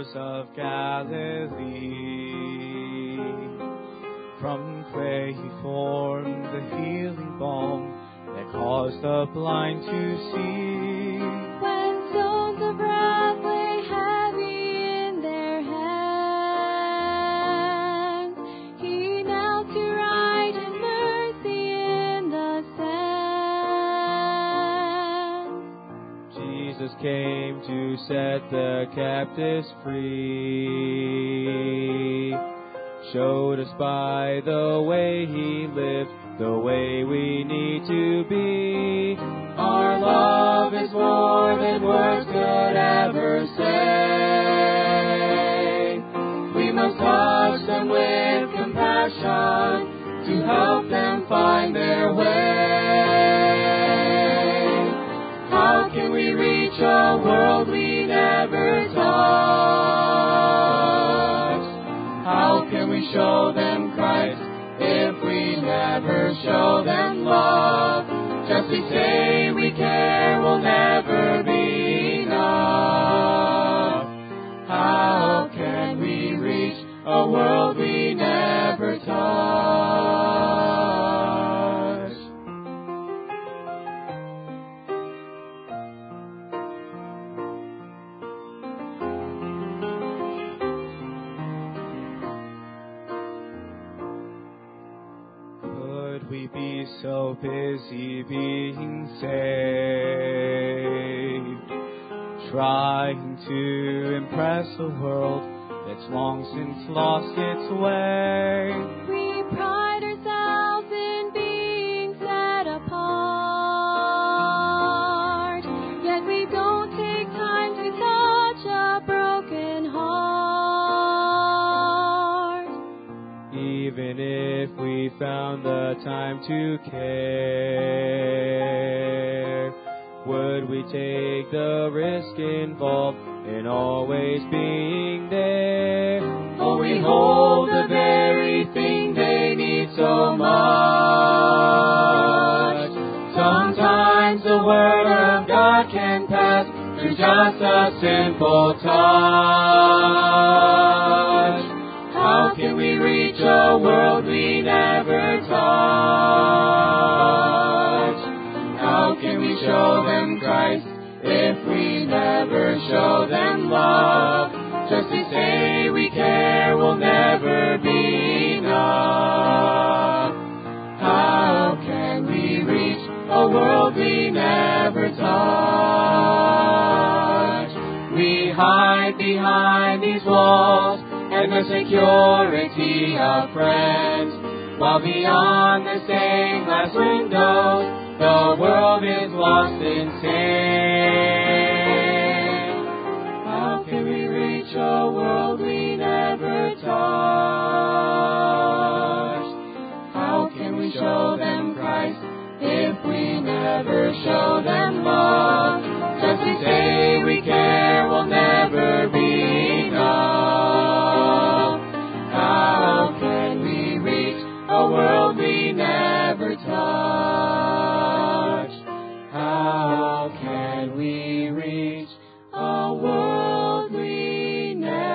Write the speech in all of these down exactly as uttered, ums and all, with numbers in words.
shores of Galilee. From clay he formed the healing balm that caused the blind to see. When stones of wrath lay heavy in their hands, he knelt to right and mercy in the sands. Jesus came to set the captives free, showed us by the way he lived the way we need to be. Our love is more than words could ever say. We must touch them with compassion to help them find their way. How can we reach a world we never touched? How can we show them Christ if we never show them love? Just to say we care will never be enough. How can we reach a world we never touched? Could we be so busy being saved, trying to impress a world that's long since lost its way? We pride ourselves in being set apart, yet we don't take time to touch a broken heart. Even if we found the time to care, would we take the risk involved in always being there? Oh, we hold the very thing they need so much. Sometimes the Word of God can pass through just a simple touch. How can we reach a world we never touched? How can we show them Christ if we never show them love? Just to say we care will never be enough. How can we reach a world we never touched? We hide behind these walls and the security of friends, while beyond the stained glass windows the world is lost in sin. How can we reach a world we never touched? How can we show them Christ if we never show them love? Just to say we care will never be enough. How can we reach a world we never touched? How can we reach a world we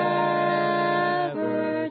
never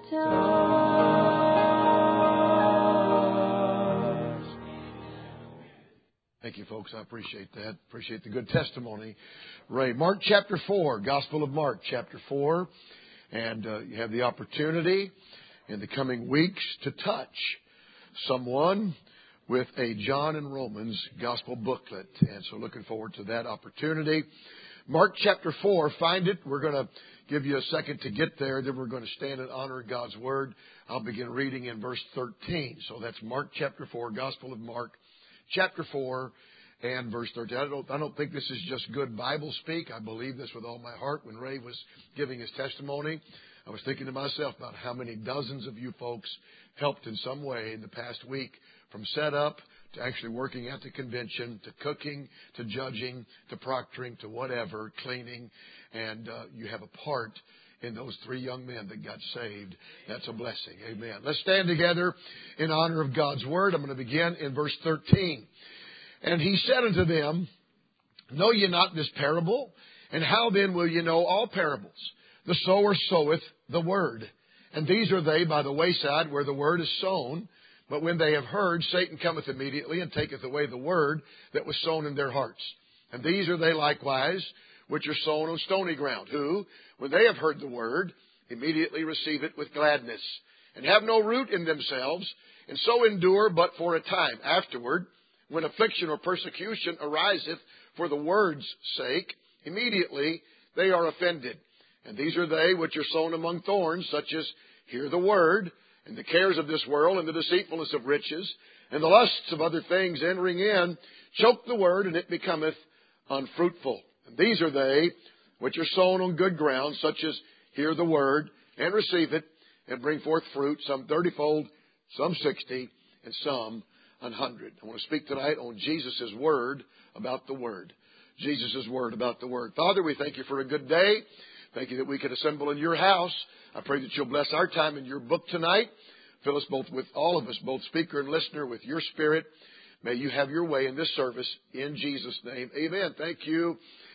touched? Thank you, folks. I appreciate that. Appreciate the good testimony. Ray, Mark chapter four, Gospel of Mark chapter four. And uh, you have the opportunity in the coming weeks to touch someone with a John and Romans gospel booklet. And so looking forward to that opportunity. Mark chapter four, find it. We're going to give you a second to get there. Then we're going to stand and honor God's Word. I'll begin reading in verse thirteen. So that's Mark chapter four, Gospel of Mark chapter four and verse thirteen. I don't, I don't think this is just good Bible speak. I believe this with all my heart. When Ray was giving his testimony, I was thinking to myself about how many dozens of you folks helped in some way in the past week, from setup to actually working at the convention, to cooking, to judging, to proctoring, to whatever, cleaning. And uh, you have a part in those three young men that got saved. That's a blessing. Amen. Let's stand together in honor of God's Word. I'm going to begin in verse thirteen. And he said unto them, Know ye not this parable? And how then will ye know all parables? the sower soweth the word. And these are they by the wayside where the word is sown. But when they have heard, Satan cometh immediately and taketh away the word that was sown in their hearts. And these are they likewise which are sown on stony ground, who, when they have heard the word, immediately receive it with gladness, and have no root in themselves, and so endure but for a time. Afterward, when affliction or persecution ariseth for the word's sake, immediately they are offended. And these are they which are sown among thorns, such as hear the word, and the cares of this world, and the deceitfulness of riches, and the lusts of other things entering in, choke the word, and it becometh unfruitful. And these are they which are sown on good ground, such as hear the word, and receive it, and bring forth fruit, some thirtyfold, some sixty, and some an hundred. I want to speak tonight on Jesus' word about the word. Jesus' word about the word. Father, we thank you for a good day. Thank you that we could assemble in your house. I pray that you'll bless our time in your book tonight. Fill us both with all of us, both speaker and listener, with your spirit. May you have your way in this service in Jesus' name. Amen. Thank you.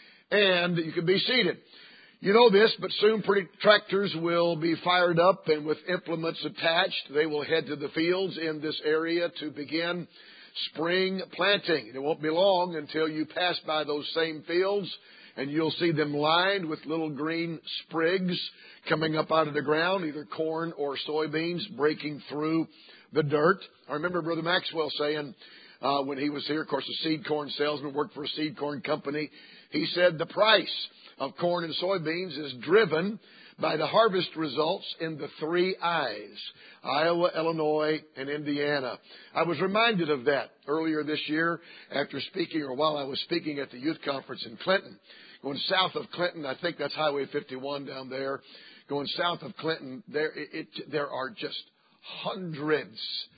And you can be seated. You know this, but soon pretty tractors will be fired up and with implements attached. They will head to the fields in this area to begin spring planting. It won't be long until you pass by those same fields and you'll see them lined with little green sprigs coming up out of the ground, either corn or soybeans breaking through the dirt. I remember Brother Maxwell saying uh, when he was here, of course, a seed corn salesman, worked for a seed corn company. He said the price of corn and soybeans is driven by the harvest results in the three I's, Iowa, Illinois, and Indiana. I was reminded of that earlier this year after speaking, or while I was speaking at the youth conference in Clinton. Going south of Clinton, I think that's Highway fifty-one down there. Going south of Clinton, there, it, it, there are just hundreds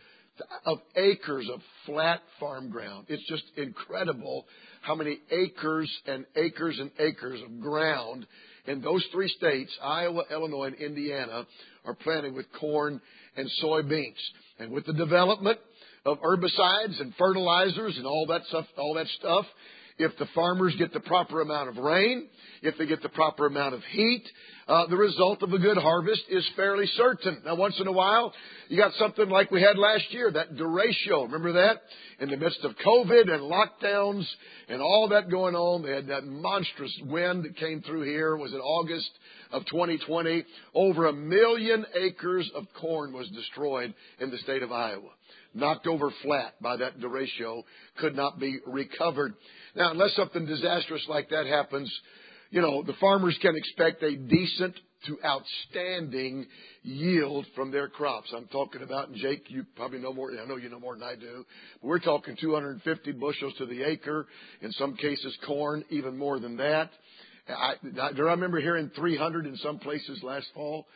of acres of flat farm ground. It's just incredible how many acres and acres and acres of ground in those three states, Iowa, Illinois, and Indiana, are planted with corn and soybeans. And with the development of herbicides and fertilizers and all that stuff, all that stuff, if the farmers get the proper amount of rain, if they get the proper amount of heat, uh, the result of a good harvest is fairly certain. Now, once in a while, you got something like we had last year, that derecho. Remember that? In the midst of COVID and lockdowns and all that going on, they had that monstrous wind that came through here. It was in August of twenty twenty. Over a million acres of corn was destroyed in the state of Iowa. Knocked over flat by that derecho, could not be recovered. Now, unless something disastrous like that happens, you know, the farmers can expect a decent to outstanding yield from their crops. I'm talking about, and Jake, you probably know more, I know you know more than I do, but we're talking two hundred fifty bushels to the acre, in some cases corn, even more than that. I, I, do I remember hearing three hundred in some places last fall?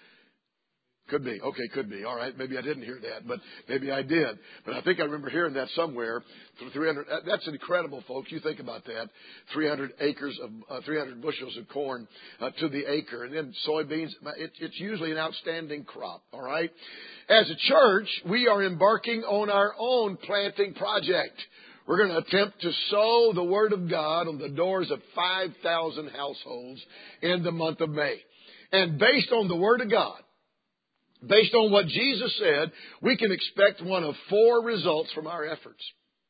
Could be. Okay, could be. All right. Maybe I didn't hear that, but maybe I did. But I think I remember hearing that somewhere. three hundred. That's incredible, folks. You think about that. three hundred acres of, uh, three hundred bushels of corn uh, to the acre. And then soybeans. It, it's usually an outstanding crop. All right. As a church, we are embarking on our own planting project. We're going to attempt to sow the Word of God on the doors of five thousand households in the month of May. And based on the Word of God, based on what Jesus said, we can expect one of four results from our efforts.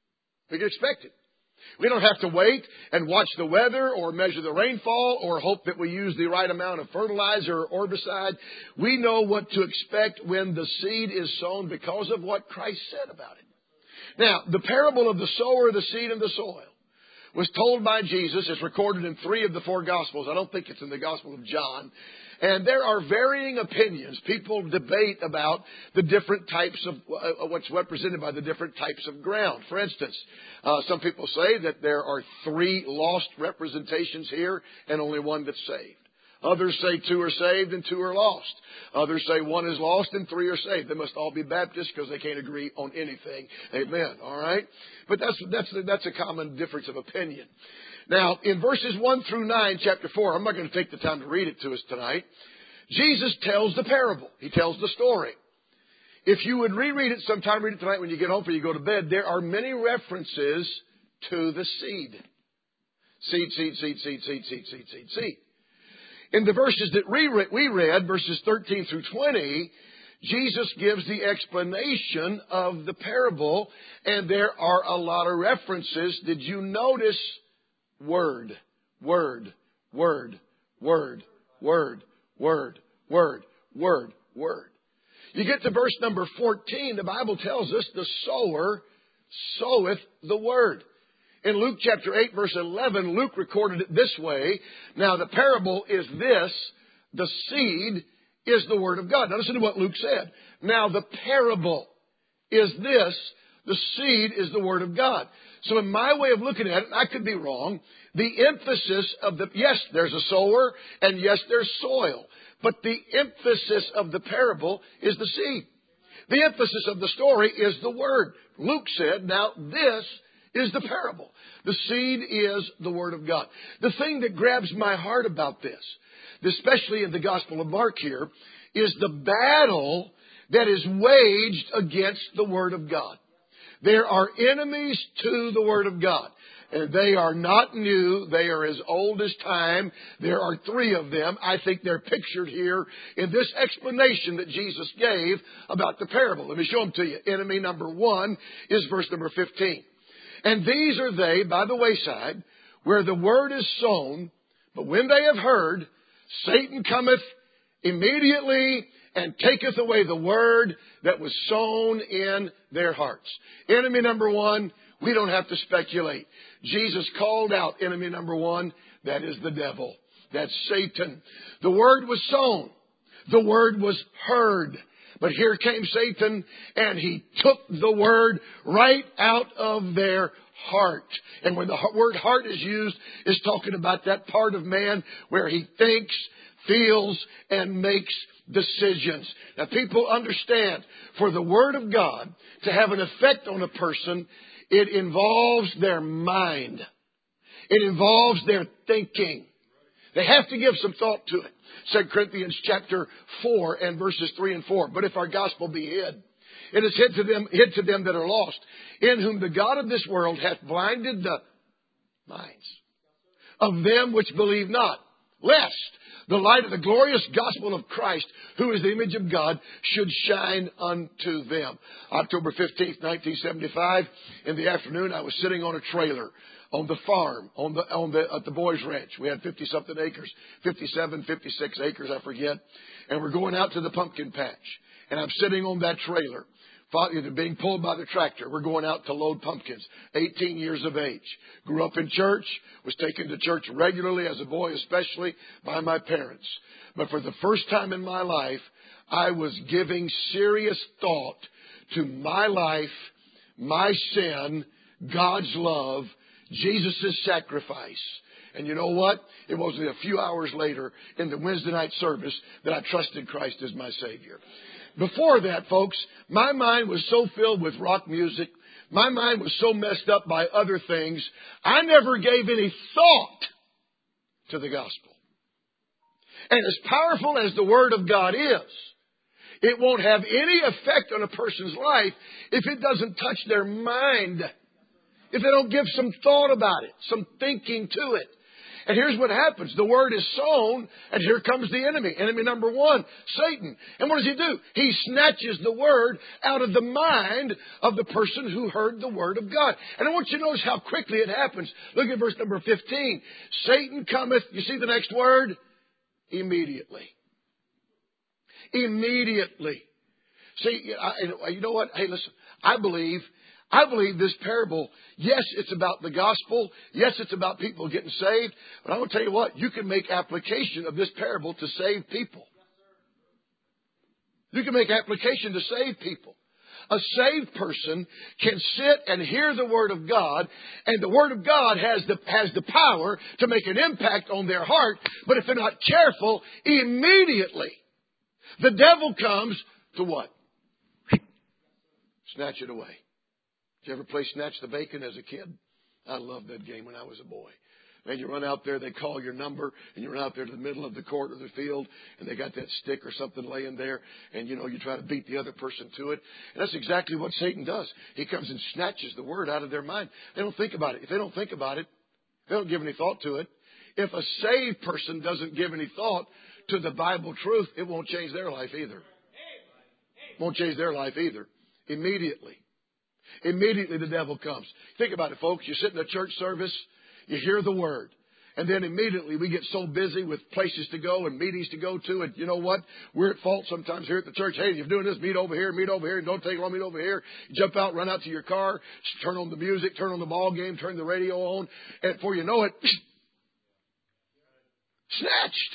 We can expect it. We don't have to wait and watch the weather or measure the rainfall or hope that we use the right amount of fertilizer or herbicide. We know what to expect when the seed is sown because of what Christ said about it. Now, the parable of the sower, the seed, and the soil was told by Jesus. It's recorded in three of the four Gospels. I don't think it's in the Gospel of John. And there are varying opinions. People debate about the different types of uh, what's represented by the different types of ground. For instance, uh, some people say that there are three lost representations here and only one that's saved. Others say two are saved and two are lost. Others say one is lost and three are saved. They must all be Baptists because they can't agree on anything. Amen. All right? But that's, that's, that's a common difference of opinion. Now, in verses one through nine, chapter four, I'm not going to take the time to read it to us tonight. Jesus tells the parable. He tells the story. If you would reread it sometime, read it tonight when you get home before you go to bed, there are many references to the seed. Seed, seed, seed, seed, seed, seed, seed, seed, seed. In the verses that we read, verses thirteen through twenty, Jesus gives the explanation of the parable, and there are a lot of references. Did you notice word, word, word, word, word, word, word, word, word? You get to verse number fourteen, the Bible tells us the sower soweth the word. In Luke chapter eight, verse eleven, Luke recorded it this way. Now the parable is this: the seed is the word of God. Now listen to what Luke said. Now the parable is this: the seed is the word of God. So in my way of looking at it, and I could be wrong, the emphasis of the, yes, there's a sower, and yes, there's soil. But the emphasis of the parable is the seed. The emphasis of the story is the word. Luke said, now this is the parable. The seed is the word of God. The thing that grabs my heart about this, especially in the Gospel of Mark here, is the battle that is waged against the word of God. There are enemies to the word of God. And they are not new. They are as old as time. There are three of them. I think they're pictured here in this explanation that Jesus gave about the parable. Let me show them to you. Enemy number one is verse number fifteen. And these are they by the wayside, where the word is sown, but when they have heard, Satan cometh immediately and taketh away the word that was sown in their hearts. Enemy number one, we don't have to speculate. Jesus called out enemy number one. That is the devil. That's Satan. The word was sown. The word was heard. But here came Satan, and he took the word right out of their heart. And when the word heart is used, it's talking about that part of man where he thinks, feels, and makes decisions. Now, people understand, for the word of God to have an effect on a person, it involves their mind. It involves their thinking. They have to give some thought to it. Second Corinthians chapter four and verses three and four. But if our gospel be hid, it is hid to them, hid to them that are lost, in whom the God of this world hath blinded the minds of them which believe not, lest the light of the glorious gospel of Christ, who is the image of God, should shine unto them. October fifteenth, nineteen seventy-five, in the afternoon, I was sitting on a trailer on the farm, on the, on the, at the boys' ranch. We had fifty something acres, fifty-seven, fifty-six acres, I forget. And we're going out to the pumpkin patch. And I'm sitting on that trailer, being pulled by the tractor. We're going out to load pumpkins. eighteen years of age. Grew up in church. Was taken to church regularly as a boy, especially by my parents. But for the first time in my life, I was giving serious thought to my life, my sin, God's love, Jesus' sacrifice. And you know what? It wasn't a few hours later in the Wednesday night service that I trusted Christ as my Savior. Before that, folks, my mind was so filled with rock music. My mind was so messed up by other things. I never gave any thought to the gospel. And as powerful as the Word of God is, it won't have any effect on a person's life if it doesn't touch their mind. If they don't give some thought about it, some thinking to it. And here's what happens. The word is sown, and here comes the enemy. Enemy number one, Satan. And what does he do? He snatches the word out of the mind of the person who heard the word of God. And I want you to notice how quickly it happens. Look at verse number fifteen. Satan cometh, you see the next word? Immediately. Immediately. See, I, you know what? Hey, listen, I believe... I believe this parable, yes, it's about the gospel. Yes, it's about people getting saved. But I'm going to tell you what, you can make application of this parable to save people. You can make application to save people. A saved person can sit and hear the Word of God, and the Word of God has the, has the power to make an impact on their heart. But if they're not careful, immediately the devil comes to what? Snatch it away. Did you ever play Snatch the Bacon as a kid? I loved that game when I was a boy. Man, you run out there, they call your number, and you run out there to the middle of the court or the field, and they got that stick or something laying there, and, you know, you try to beat the other person to it. And that's exactly what Satan does. He comes and snatches the word out of their mind. They don't think about it. If they don't think about it, they don't give any thought to it. if a saved person doesn't give any thought to the Bible truth, it won't change their life either. Won't change their life either. Immediately. Immediately the devil comes. Think about it, folks. You sit in a church service, you hear the word. And then immediately we get so busy with places to go and meetings to go to. And you know what? We're at fault sometimes here at the church. Hey, if you're doing this, meet over here, meet over here. Don't take long, meet over here. You jump out, run out to your car, turn on the music, turn on the ball game, turn the radio on. And before you know it, snatched.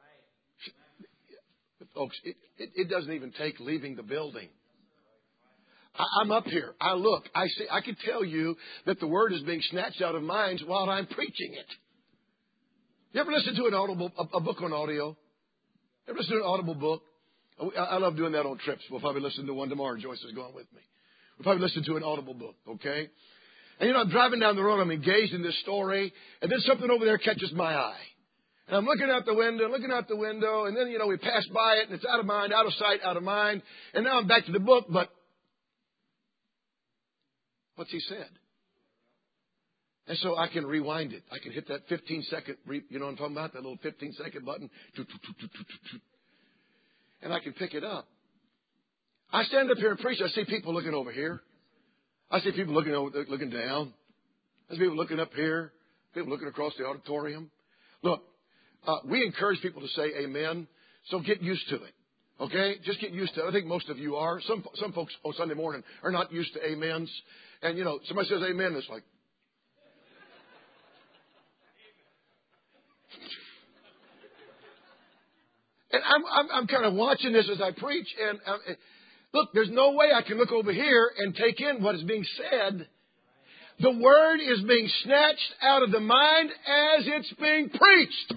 But folks, it, it, it doesn't even take leaving the building. I, I'm up here. I look. I see. I can tell you that the word is being snatched out of minds while I'm preaching it. You ever listen to an audible, a, a book on audio? Ever listen to an audible book? I, I love doing that on trips. We'll probably listen to one tomorrow. Joyce is going with me. We'll probably listen to an audible book, okay? And, you know, I'm driving down the road. I'm engaged in this story. And then something over there catches my eye. And I'm looking out the window, looking out the window. And then, you know, we pass by it, and it's out of mind, out of sight, out of mind. And now I'm back to the book, but what's he said? And so I can rewind it. I can hit that fifteen second, re, you know what I'm talking about? That little fifteen second button. And I can pick it up. I stand up here and preach. I see people looking over here. I see people looking over, looking down. I see people looking up here. People looking across the auditorium. Look, uh, we encourage people to say amen. So get used to it. Okay? Just get used to it. I think most of you are. Some, some folks on Sunday morning are not used to amens. And, you know, somebody says amen, it's like, and I'm, I'm, I'm kind of watching this as I preach. And uh, look, there's no way I can look over here and take in what is being said. The word is being snatched out of the mind as it's being preached.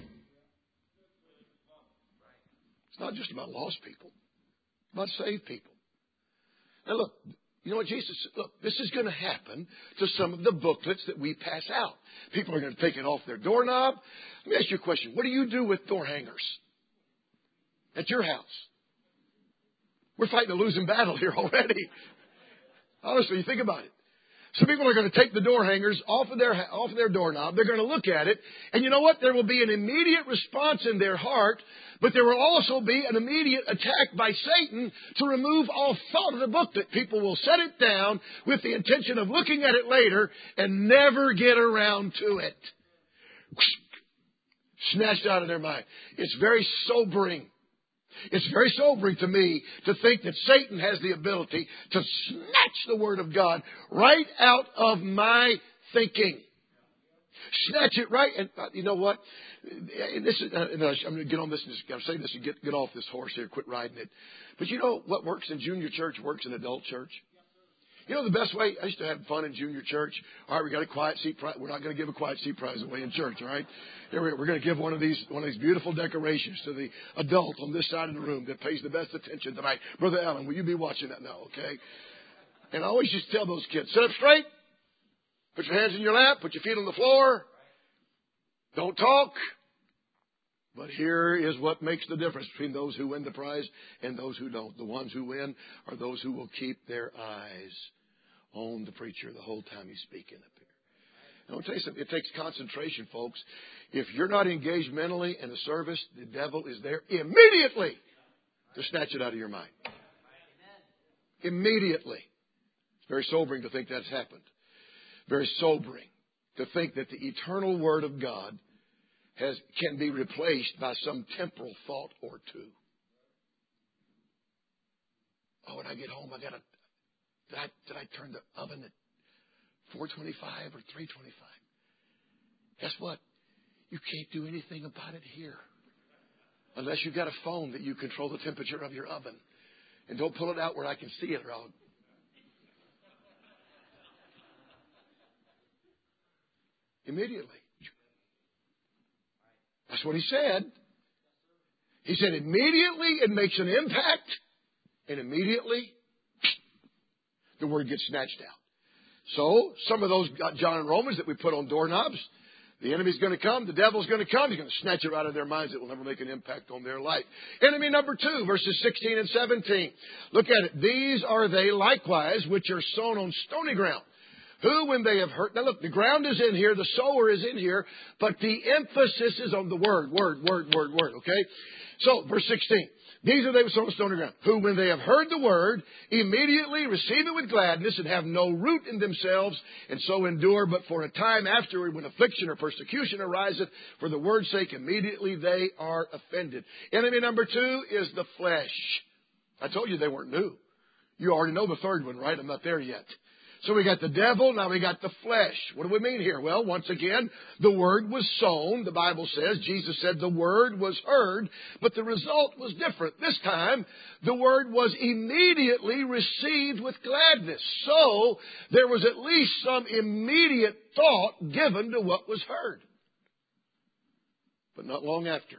It's not just about lost people. It's about saved people. Now look, you know what Jesus said? Look, this is going to happen to some of the booklets that we pass out. People are going to take it off their doorknob. Let me ask you a question. What do you do with door hangers at your house? We're fighting a losing battle here already. Honestly, you think about it. Some people are going to take the door hangers off of their off of their doorknob. They're going to look at it. And you know what? There will be an immediate response in their heart. But there will also be an immediate attack by Satan to remove all thought of the booklet. People will set it down with the intention of looking at it later and never get around to it. Snatched out of their mind. It's very sobering. It's very sobering to me to think that Satan has the ability to snatch the Word of God right out of my thinking. Snatch it right. And uh, you know what? This is, uh, I'm going to get on this. I'm saying this and get, get off this horse here. Quit riding it. But you know what works in junior church works in adult church? You know the best way? I used to have fun in junior church. All right, we got a quiet seat prize. We're not going to give a quiet seat prize away in church, all right? Here we, we're going to give one of these one of these beautiful decorations to the adult on this side of the room that pays the best attention tonight. Brother Allen, will you be watching that now, okay? And I always used to tell those kids, sit up straight, put your hands in your lap, put your feet on the floor, don't talk. But here is what makes the difference between those who win the prize and those who don't. The ones who win are those who will keep their eyes on the preacher the whole time he's speaking up here. And I'll tell you something. It takes concentration, folks. If you're not engaged mentally in the service, the devil is there immediately to snatch it out of your mind. Immediately. It's very sobering to think that's happened. Very sobering to think that the eternal Word of God Has, can be replaced by some temporal thought or two. Oh, when I get home, I got to, did I, did I turn the oven at four twenty-five or three twenty-five? Guess what? You can't do anything about it here. Unless you've got a phone that you control the temperature of your oven. And don't pull it out where I can see it or I'll... Immediately. That's what he said. He said immediately it makes an impact, and immediately the word gets snatched out. So some of those John and Romans that we put on doorknobs, the enemy's going to come, the devil's going to come, he's going to snatch it right out of their minds. It will never make an impact on their life. Enemy number two, verses sixteen and seventeen. Look at it. These are they likewise which are sown on stony ground, Who, when they have heard. Now look, the ground is in here, the sower is in here, but the emphasis is on the word, word, word, word, word, okay? So, verse sixteen. These are they who sow on stony ground, who, when they have heard the word, immediately receive it with gladness and have no root in themselves, and so endure. But for a time afterward, when affliction or persecution ariseth, for the word's sake, immediately they are offended. Enemy number two is the flesh. I told you they weren't new. You already know the third one, right? I'm not there yet. So we got the devil, now we got the flesh. What do we mean here? Well, once again, the word was sown. The Bible says, Jesus said the word was heard, but the result was different. This time, the word was immediately received with gladness. So, there was at least some immediate thought given to what was heard. But not long after,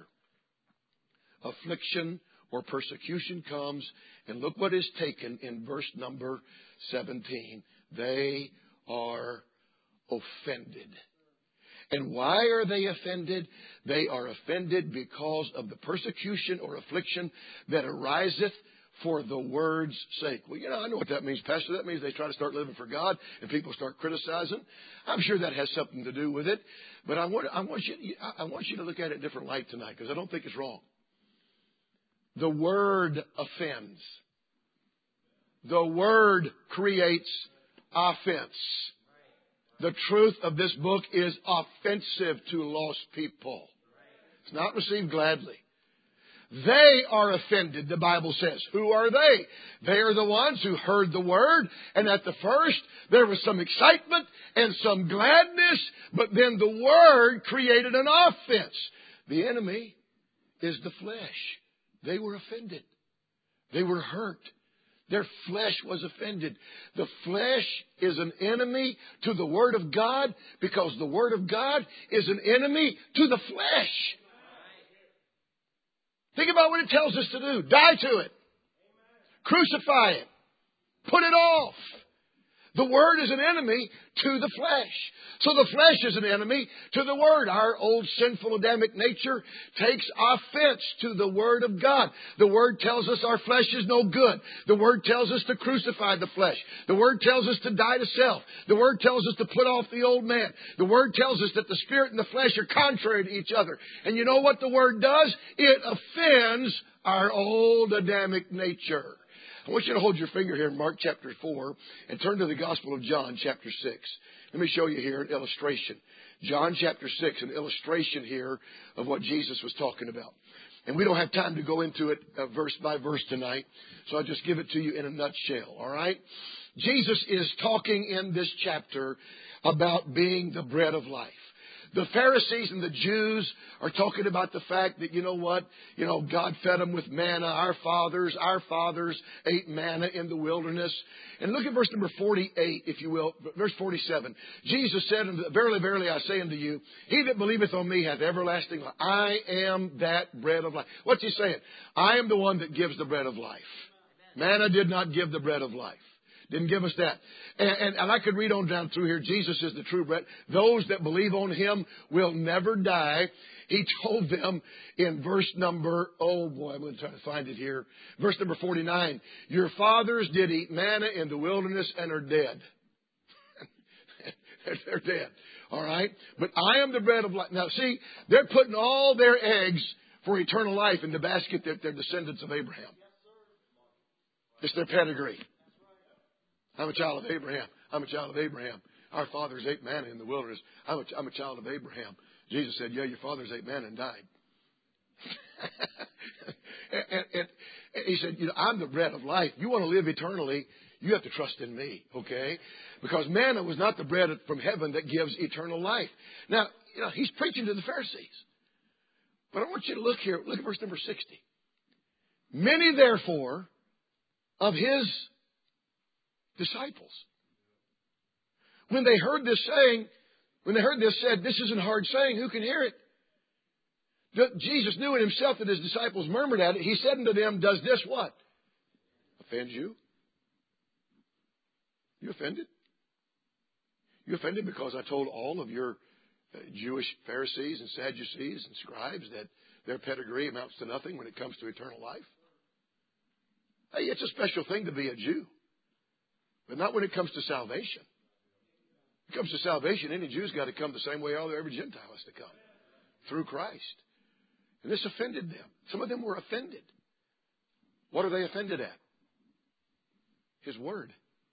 affliction or persecution comes, and look what is taken in verse number seventeen. They are offended. And why are they offended? They are offended because of the persecution or affliction that ariseth for the word's sake. Well, you know, I know what that means, Pastor. That means they try to start living for God and people start criticizing. I'm sure that has something to do with it. But I want, I want, you, I want you to look at it in a different light tonight, because I don't think it's wrong. The word offends. The word creates offense. The truth of this book is offensive to lost people. It's not received gladly. They are offended, the Bible says. Who are they? They are the ones who heard the word, and at the first there was some excitement and some gladness, but then the word created an offense. The enemy is the flesh. They were offended. They were hurt. Their flesh was offended. The flesh is an enemy to the Word of God, because the Word of God is an enemy to the flesh. Think about what it tells us to do. Die to it. Crucify it. Put it off. The Word is an enemy to the flesh. So the flesh is an enemy to the Word. Our old sinful Adamic nature takes offense to the Word of God. The Word tells us our flesh is no good. The Word tells us to crucify the flesh. The Word tells us to die to self. The Word tells us to put off the old man. The Word tells us that the Spirit and the flesh are contrary to each other. And you know what the Word does? It offends our old Adamic nature. I want you to hold your finger here in Mark chapter four and turn to the Gospel of John chapter six. Let me show you here an illustration. John chapter six, an illustration here of what Jesus was talking about. And we don't have time to go into it uh, verse by verse tonight, so I'll just give it to you in a nutshell, all right? Jesus is talking in this chapter about being the bread of life. The Pharisees and the Jews are talking about the fact that, you know what, you know, God fed them with manna. Our fathers, our fathers ate manna in the wilderness. And look at verse number forty-eight, if you will, verse forty-seven. Jesus said, verily, verily, I say unto you, he that believeth on me hath everlasting life. I am that bread of life. What's he saying? I am the one that gives the bread of life. Manna did not give the bread of life. Didn't give us that. And, and, and I could read on down through here. Jesus is the true bread. Those that believe on Him will never die. He told them in verse number, oh boy, I'm going to try to find it here. Verse number forty-nine. Your fathers did eat manna in the wilderness and are dead. They're dead. All right? But I am the bread of life. Now see, they're putting all their eggs for eternal life in the basket that they're descendants of Abraham. It's their pedigree. I'm a child of Abraham. I'm a child of Abraham. Our fathers ate manna in the wilderness. I'm a, I'm a child of Abraham. Jesus said, yeah, your fathers ate manna and died. and, and, and he said, you know, I'm the bread of life. You want to live eternally, you have to trust in me, okay? Because manna was not the bread from heaven that gives eternal life. Now, you know, he's preaching to the Pharisees. But I want you to look here. Look at verse number sixty. Many, therefore, of his disciples, when they heard this saying, when they heard this said, this isn't a hard saying, who can hear it? Jesus knew in himself that his disciples murmured at it. He said unto them, does this what? Offend you? You offended? You offended because I told all of your uh, Jewish Pharisees and Sadducees and scribes that their pedigree amounts to nothing when it comes to eternal life? Hey, it's a special thing to be a Jew. But not when it comes to salvation. When it comes to salvation, any Jew's got to come the same way all every Gentile has to come. Through Christ. And this offended them. Some of them were offended. What are they offended at? His Word.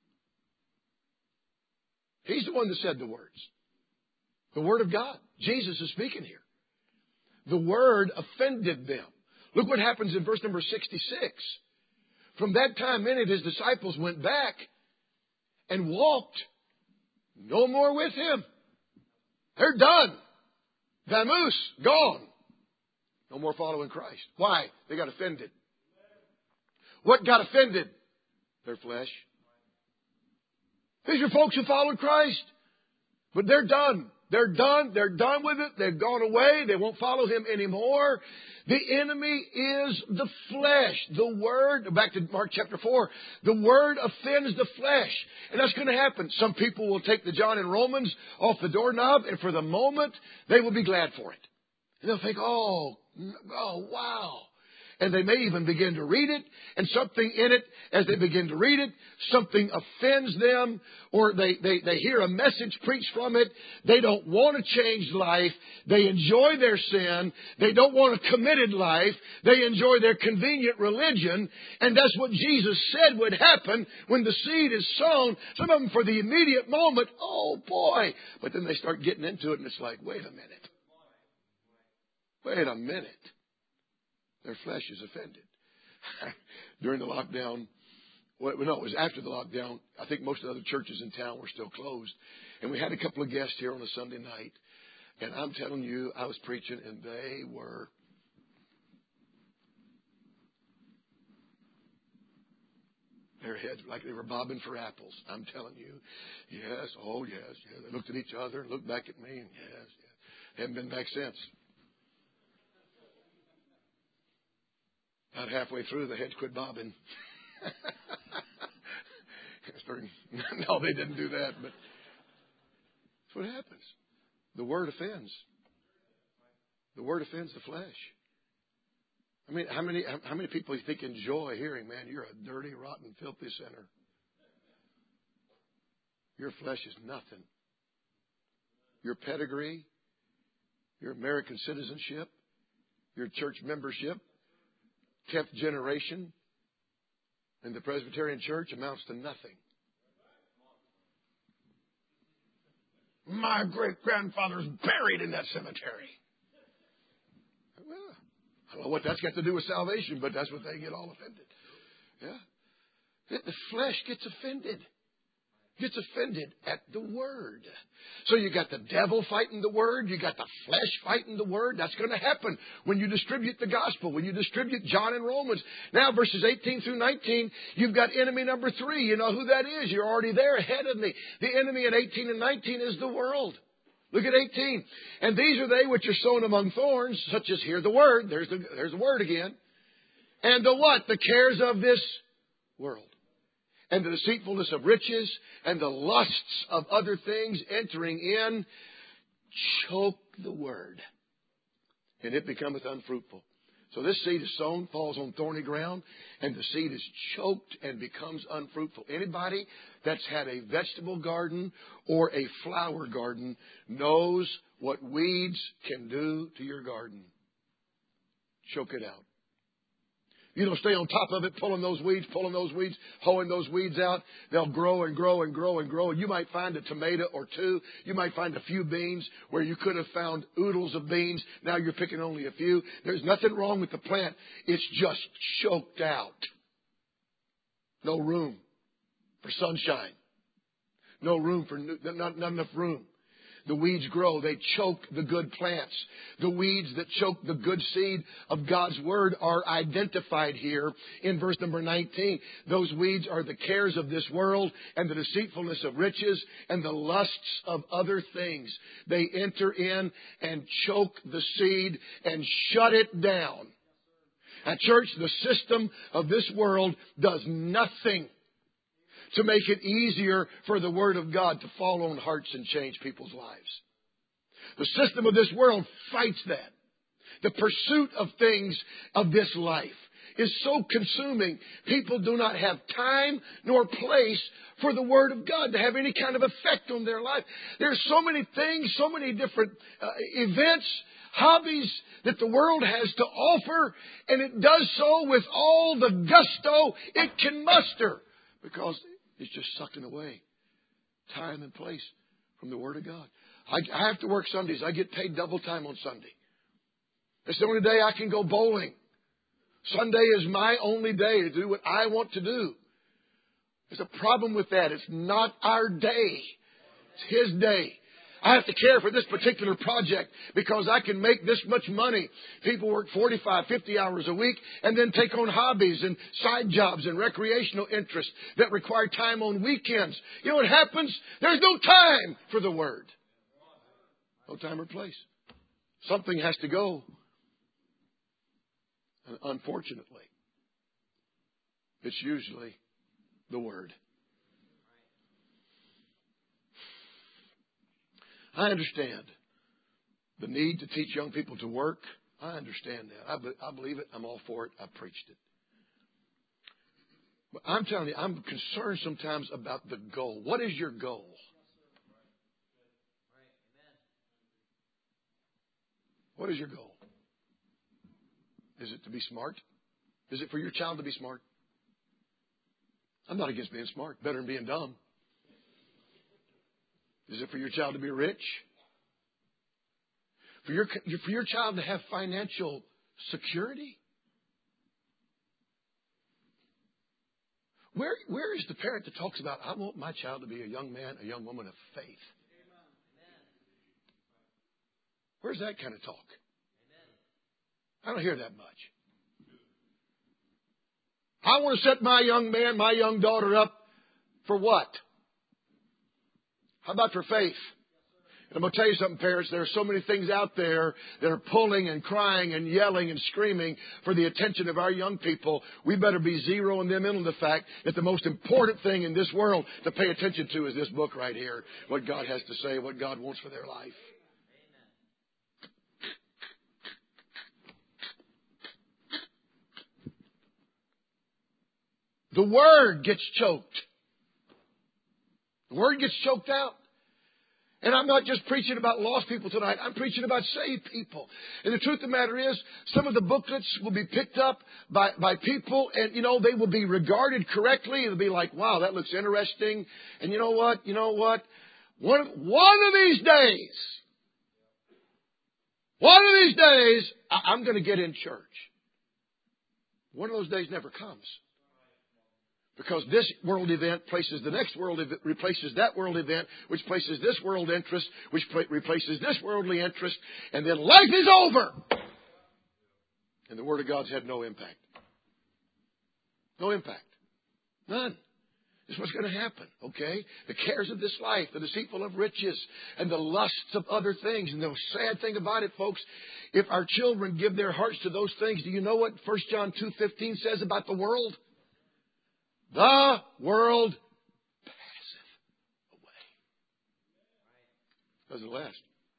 He's the one that said the words. The Word of God. Jesus is speaking here. The Word offended them. Look what happens in verse number sixty-six. From that time, many of His disciples went back and walked no more with Him. They're done. Vamoose, gone. No more following Christ. Why? They got offended. What got offended? Their flesh. These are folks who followed Christ. But they're done. They're done. They're done with it. They've gone away. They won't follow Him anymore. The enemy is the flesh. The Word, back to Mark chapter four, the Word offends the flesh. And that's going to happen. Some people will take the John and Romans off the doorknob, and for the moment, they will be glad for it. And they'll think, oh, oh, wow. And they may even begin to read it, and something in it, as they begin to read it, something offends them, or they, they, they hear a message preached from it. They don't want to change life. They enjoy their sin. They don't want a committed life. They enjoy their convenient religion. And that's what Jesus said would happen when the seed is sown. Some of them for the immediate moment, oh boy. But then they start getting into it, and it's like, wait a minute. Wait a minute. Their flesh is offended. During the lockdown, well, no, it was after the lockdown. I think most of the other churches in town were still closed. And we had a couple of guests here on a Sunday night. And I'm telling you, I was preaching, and they were... Their heads like they were bobbing for apples. I'm telling you. Yes, oh yes, yes. They looked at each other and looked back at me, and yes, yes. Haven't been back since. About halfway through, the heads quit bobbing. No, they didn't do that, but that's what happens. The Word offends. The Word offends the flesh. I mean, how many how many people you think enjoy hearing, man, you're a dirty, rotten, filthy sinner. Your flesh is nothing. Your pedigree, your American citizenship, your church membership, tenth generation in the Presbyterian Church amounts to nothing. My great-grandfather's buried in that cemetery. Well, I don't know what that's got to do with salvation, but that's what they get all offended. Yeah. The flesh gets offended. Gets offended at the Word. So you got the devil fighting the Word. You got the flesh fighting the Word. That's going to happen when you distribute the gospel, when you distribute John and Romans. Now, verses eighteen through nineteen, you've got enemy number three. You know who that is. You're already there ahead of me. The enemy in eighteen and nineteen is the world. Look at eighteen. And these are they which are sown among thorns, such as hear the Word. There's the, there's the Word again. And the what? The cares of this world. And the deceitfulness of riches, and the lusts of other things entering in, choke the Word, and it becometh unfruitful. So this seed is sown, falls on thorny ground, and the seed is choked and becomes unfruitful. Anybody that's had a vegetable garden or a flower garden knows what weeds can do to your garden. Choke it out. You don't stay on top of it, pulling those weeds, pulling those weeds, hoeing those weeds out. They'll grow and grow and grow and grow. You might find a tomato or two. You might find a few beans where you could have found oodles of beans. Now you're picking only a few. There's nothing wrong with the plant. It's just choked out. No room for sunshine. No room for, not, not enough room. The weeds grow. They choke the good plants. The weeds that choke the good seed of God's Word are identified here in verse number nineteen. Those weeds are the cares of this world and the deceitfulness of riches and the lusts of other things. They enter in and choke the seed and shut it down. At church, the system of this world does nothing to make it easier for the Word of God to fall on hearts and change people's lives. The system of this world fights that. The pursuit of things of this life. is so consuming, people do not have time nor place for the Word of God to have any kind of effect on their life. There's so many things, so many different uh, events, hobbies that the world has to offer, and it does so with all the gusto it can muster because it's just sucking away time and place from the Word of God. I, I have to work Sundays. I get paid double time on Sunday. It's the only day I can go bowling. Sunday is my only day to do what I want to do. There's a problem with that. It's not our day. It's His day. I have to care for this particular project because I can make this much money. People work forty-five, fifty hours a week and then take on hobbies and side jobs and recreational interests that require time on weekends. You know what happens? There's no time for the Word. No time or place. Something has to go. And unfortunately, it's usually the Word. I understand the need to teach young people to work. I understand that. I, be, I believe it. I'm all for it. I've preached it. But I'm telling you, I'm concerned sometimes about the goal. What is your goal? What is your goal? Is it to be smart? Is it for your child to be smart? I'm not against being smart. Better than being dumb. Is it for your child to be rich? For your, for your child to have financial security? Where, where is the parent that talks about, I want my child to be a young man, a young woman of faith? Where's that kind of talk? I don't hear that much. I want to set my young man, my young daughter up for what? How about for faith? And I'm going to tell you something, parents. There are so many things out there that are pulling and crying and yelling and screaming for the attention of our young people. We better be zeroing them in on the fact that the most important thing in this world to pay attention to is this book right here. What God has to say, what God wants for their life. The Word gets choked. The Word gets choked out. And I'm not just preaching about lost people tonight. I'm preaching about saved people. And the truth of the matter is, some of the booklets will be picked up by, by people and, you know, they will be regarded correctly. It'll be like, wow, that looks interesting. And you know what? You know what? One, one of these days, one of these days, I, I'm going to get in church. One of those days never comes. Because this world event places the next world event, replaces that world event, which places this world interest, which pla- replaces this worldly interest, and then life is over. And the Word of God's had no impact. No impact. None. This is what's going to happen, okay? The cares of this life, the deceitful of riches, and the lusts of other things. And the sad thing about it, folks, if our children give their hearts to those things, do you know what First John two fifteen says about the world? The world passeth away. Doesn't last.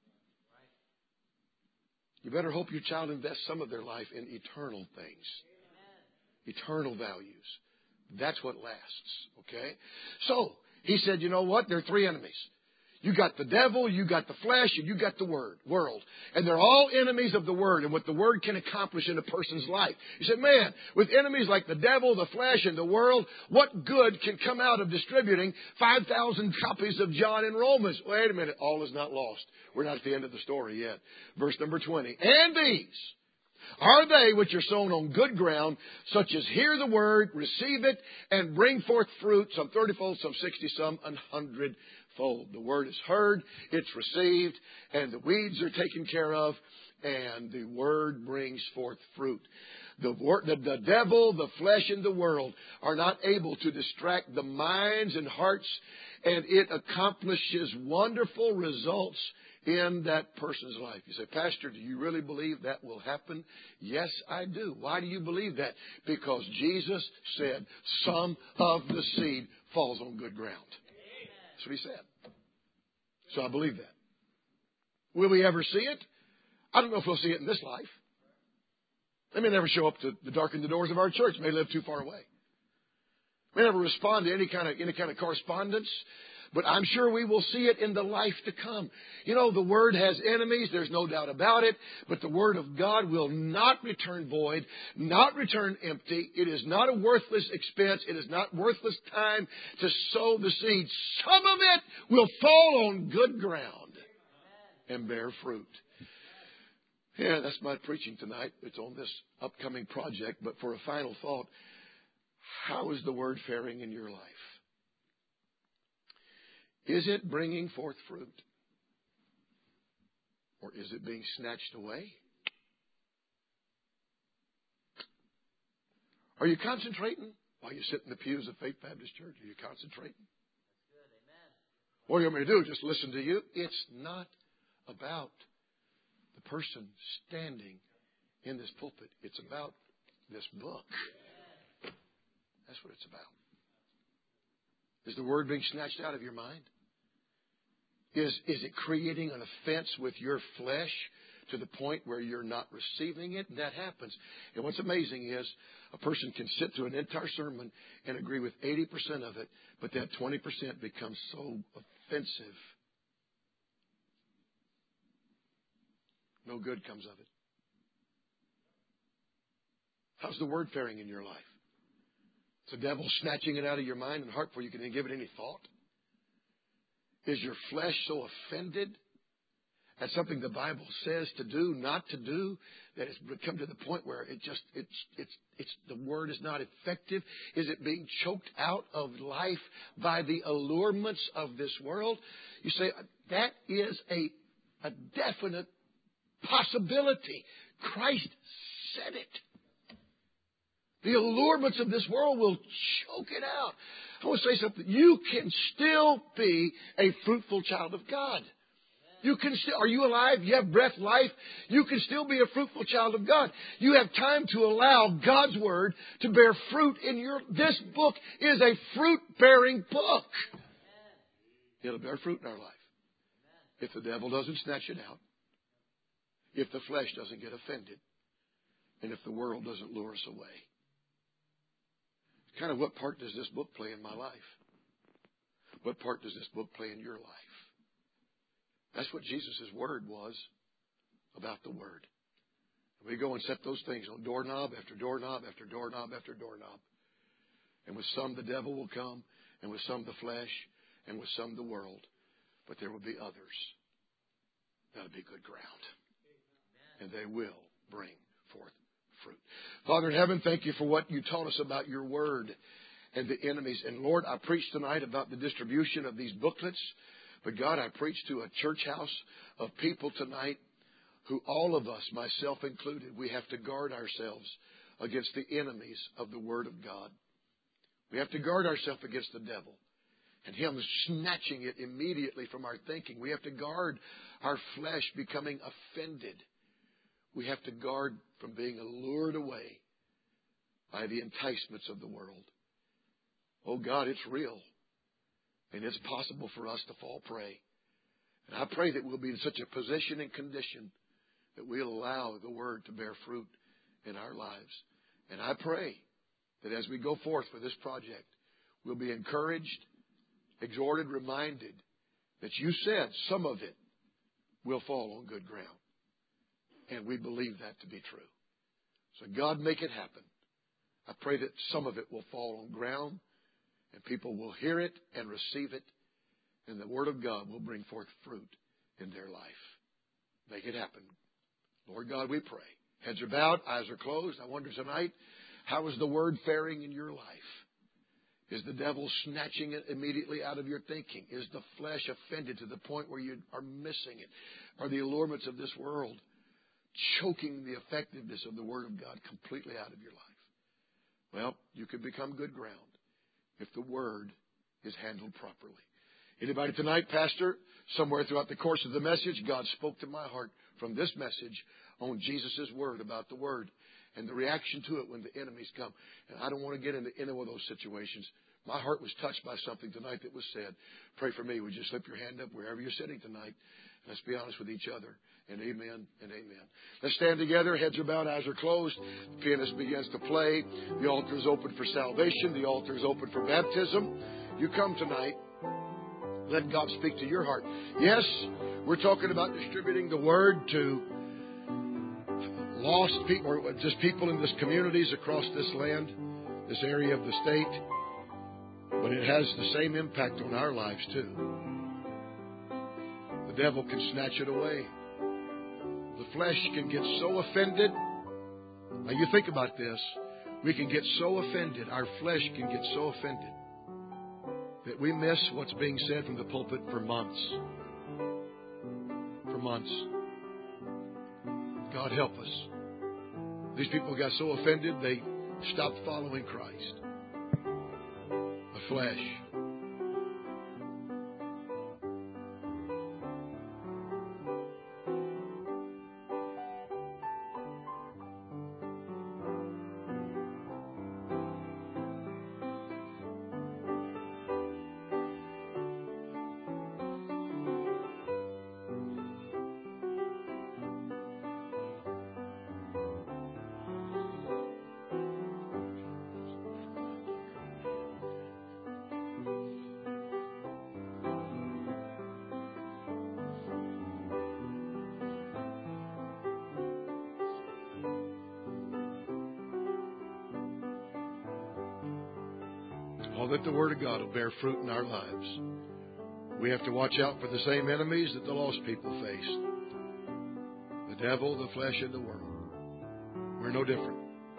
You better hope your child invests some of their life in eternal things. Eternal values. That's what lasts. Okay? So, he said, you know what? There are three enemies. You got the devil, you got the flesh, and you got the word, world. And they're all enemies of the Word and what the Word can accomplish in a person's life. You said, man, with enemies like the devil, the flesh, and the world, what good can come out of distributing five thousand copies of John and Romans? Wait a minute, all is not lost. We're not at the end of the story yet. Verse number twenty. And these are they which are sown on good ground, such as hear the word, receive it, and bring forth fruit, some thirty-fold, some sixty, some an hundred. Fold. The word is heard, it's received, and the weeds are taken care of, and the word brings forth fruit. The, word, the, the devil, the flesh, and the world are not able to distract the minds and hearts, and it accomplishes wonderful results in that person's life. You say, Pastor, do you really believe that will happen? Yes, I do. Why do you believe that? Because Jesus said some of the seed falls on good ground. That's what he said. So I believe that. Will we ever see it? I don't know if we'll see it in this life. They may never show up to, to darken the doors of our church. They may live too far away. May never respond to any kind of any kind of correspondence. But I'm sure we will see it in the life to come. You know, the Word has enemies. There's no doubt about it. But the Word of God will not return void, not return empty. It is not a worthless expense. It is not worthless time to sow the seed. Some of it will fall on good ground and bear fruit. Yeah, that's my preaching tonight. It's on this upcoming project. But for a final thought, how is the Word faring in your life? Is it bringing forth fruit? Or is it being snatched away? Are you concentrating while you sit in the pews of Faith Baptist Church? Are you concentrating? That's good. Amen. What do you want me to do? Just listen to you? It's not about the person standing in this pulpit. It's about this book. That's what it's about. Is the Word being snatched out of your mind? Is, is it creating an offense with your flesh to the point where you're not receiving it? And that happens. And what's amazing is a person can sit through an entire sermon and agree with eighty percent of it, but that twenty percent becomes so offensive. No good comes of it. How's the Word faring in your life? Is the devil snatching it out of your mind and heart before you can even give it any thought? Is your flesh so offended at something the Bible says to do, not to do, that it's come to the point where it just it's it's it's the Word is not effective? Is it being choked out of life by the allurements of this world? You say that is a a definite possibility. Christ said it. The allurements of this world will choke it out. I want to say something. You can still be a fruitful child of God. You can still, are you alive? You have breath, life. You can still be a fruitful child of God. You have time to allow God's Word to bear fruit in your, this book is a fruit-bearing book. It'll bear fruit in our life. If the devil doesn't snatch it out. If the flesh doesn't get offended. And if the world doesn't lure us away. Kind of what part does this book play in my life? What part does this book play in your life? That's what Jesus' word was about the Word. We go and set those things on doorknob after doorknob after doorknob after doorknob. And with some the devil will come, and with some the flesh, and with some the world. But there will be others. That'll be good ground. And they will bring forth fruit. Father in heaven, thank you for what you taught us about your Word and the enemies. And Lord, I preached tonight about the distribution of these booklets. But God, I preached to a church house of people tonight who all of us, myself included, we have to guard ourselves against the enemies of the Word of God. We have to guard ourselves against the devil and him snatching it immediately from our thinking. We have to guard our flesh becoming offended. We have to guard from being allured away by the enticements of the world. Oh God, it's real. And it's possible for us to fall prey. And I pray that we'll be in such a position and condition that we'll allow the Word to bear fruit in our lives. And I pray that as we go forth for this project, we'll be encouraged, exhorted, reminded that you said some of it will fall on good ground. And we believe that to be true. So God, make it happen. I pray that some of it will fall on ground and people will hear it and receive it. And the Word of God will bring forth fruit in their life. Make it happen. Lord God, we pray. Heads are bowed, eyes are closed. I wonder tonight, how is the Word faring in your life? Is the devil snatching it immediately out of your thinking? Is the flesh offended to the point where you are missing it? Are the allurements of this world choking the effectiveness of the Word of God completely out of your life? Well, you can become good ground if the Word is handled properly. Anybody tonight, Pastor, somewhere throughout the course of the message, God spoke to my heart from this message on Jesus' Word about the Word and the reaction to it when the enemies come. And I don't want to get into any of those situations. My heart was touched by something tonight that was said. Pray for me. Would you slip your hand up wherever you're sitting tonight? Let's be honest with each other and amen and amen. Let's stand together. Heads are bowed, eyes are closed. The pianist begins to play. The altar is open for salvation. The altar is open for baptism. You come tonight. Let God speak to your heart. Yes, we're talking about distributing the word to lost people, or just people in this communities across this land, this area of the state. But it has the same impact on our lives too. The devil can snatch it away. The flesh can get so offended. Now you think about this. We can get so offended. Our flesh can get so offended that we miss what's being said from the pulpit for months. For months. God help us. These people got so offended they stopped following Christ. The flesh. Oh, that the Word of God will bear fruit in our lives. We have to watch out for the same enemies that the lost people face. The devil, the flesh, and the world. We're no different.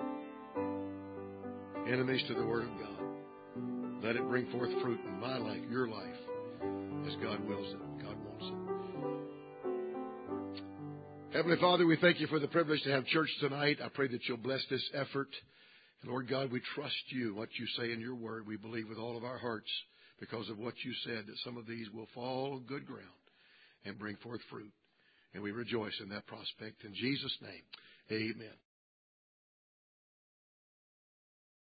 Enemies to the Word of God. Let it bring forth fruit in my life, your life, as God wills it, God wants it. Heavenly Father, we thank you for the privilege to have church tonight. I pray that you'll bless this effort. Lord God, we trust you, what you say in your word. We believe with all of our hearts, because of what you said, that some of these will fall on good ground and bring forth fruit. And we rejoice in that prospect. In Jesus' name, amen.